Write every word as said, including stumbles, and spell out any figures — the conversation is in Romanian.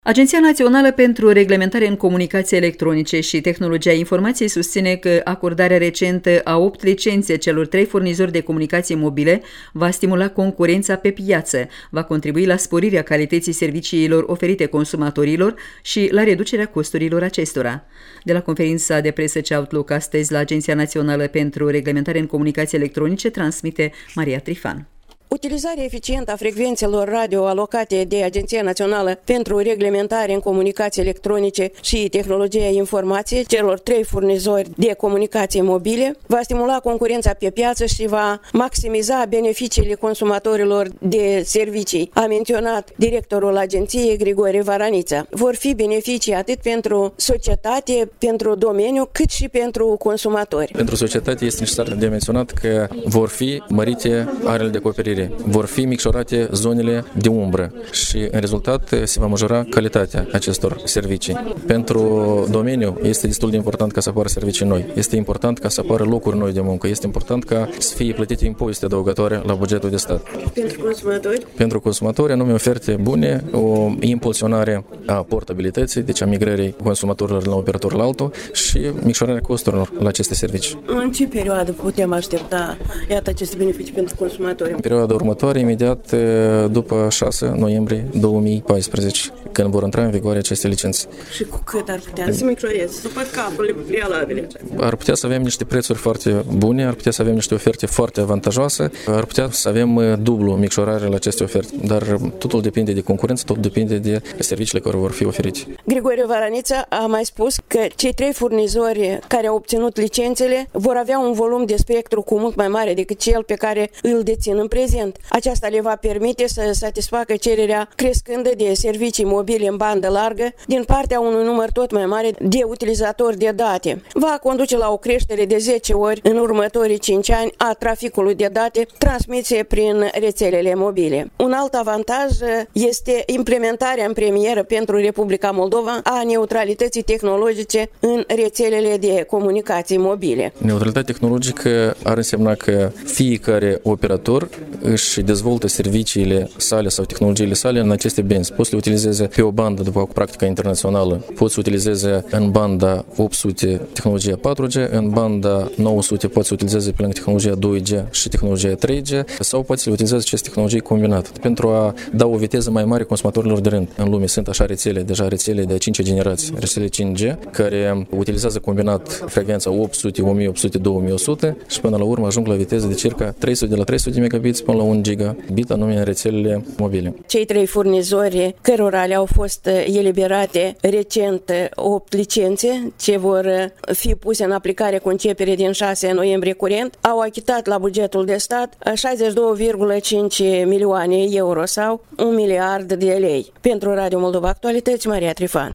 Agenția Națională pentru Reglementare în Comunicații Electronice și Tehnologia Informației susține că acordarea recentă a opt licențe celor trei furnizori de comunicații mobile va stimula concurența pe piață, va contribui la sporirea calității serviciilor oferite consumatorilor și la reducerea costurilor acestora. De la conferința de presă ce Outlook astăzi la Agenția Națională pentru Reglementare în Comunicații Electronice, transmite Maria Trifan. Utilizarea eficientă a frecvențelor radio alocate de Agenția Națională pentru Reglementare în Comunicații Electronice și Tehnologia Informației, celor trei furnizori de comunicații mobile, va stimula concurența pe piață și va maximiza beneficiile consumatorilor de servicii, a menționat directorul agenției Grigore Varanița. Vor fi beneficii atât pentru societate, pentru domeniu, cât și pentru consumatori. Pentru societate este necesar de menționat că vor fi mărite arele de acoperire, vor fi micșorate zonele de umbră și în rezultat se va majora calitatea acestor servicii. Pentru domeniu este destul de important ca să apară servicii noi, este important ca să apară locuri noi de muncă, este important ca să fie plătite impozite adăugătoare la bugetul de stat. Pentru consumatori? Pentru consumatori, anume oferte bune, o impulsionare a portabilității, deci a migrării consumatorilor de la operator la altul și micșorarea costurilor la aceste servicii. În ce perioadă putem aștepta iată aceste beneficii pentru consumatori? În perioada următoare, imediat după șase noiembrie două mii paisprezece, când vor intra în vigoare aceste licențe. Și cu cât ar putea să micșoreze? După calculele prealabile. Ar putea să avem niște prețuri foarte bune, ar putea să avem niște oferte foarte avantajoase, ar putea să avem dublu micșorare la aceste oferte, dar totul depinde de concurență, totul depinde de serviciile care vor fi oferite. Grigore Varanița a mai spus că cei trei furnizori care au obținut licențele vor avea un volum de spectru cu mult mai mare decât cel pe care îl dețin în prezent. Aceasta le va permite să satisfacă cererea crescândă de servicii mobile în bandă largă din partea unui număr tot mai mare de utilizatori de date. Va conduce la o creștere de zece ori în următorii cinci ani a traficului de date transmise prin rețelele mobile. Un alt avantaj este implementarea în premieră pentru Republica Moldova a neutralității tehnologice în rețelele de comunicații mobile. Neutralitatea tehnologică ar însemna că fiecare operator își dezvoltă serviciile sale sau tehnologiile sale în aceste benzi. Poți să le utilizeze pe o bandă după practica internațională, poți să utilizeze în banda opt sute tehnologia patru G, în banda nouă sute poți să utilizeze pe lângă tehnologia doi G și tehnologia trei G sau poți să le utilizeze aceste tehnologii combinate pentru a da o viteză mai mare consumatorilor de rând. În lume sunt așa rețele, deja rețele de a cincea generație, rețele cinci G, care utilizează combinat frecvența opt sute, o mie opt sute, două mii o sută și până la urmă ajung la viteză de circa trei sute de la trei sute de megabits până la un gigabit, anume în rețelele mobile. Cei trei furnizori cărora le-au fost eliberate recent opt licențe ce vor fi puse în aplicare cu începere din șase noiembrie curent, au achitat la bugetul de stat șaizeci și două virgulă cinci milioane euro sau un miliard de lei. Pentru Radio Moldova Actualități, Maria Trifan.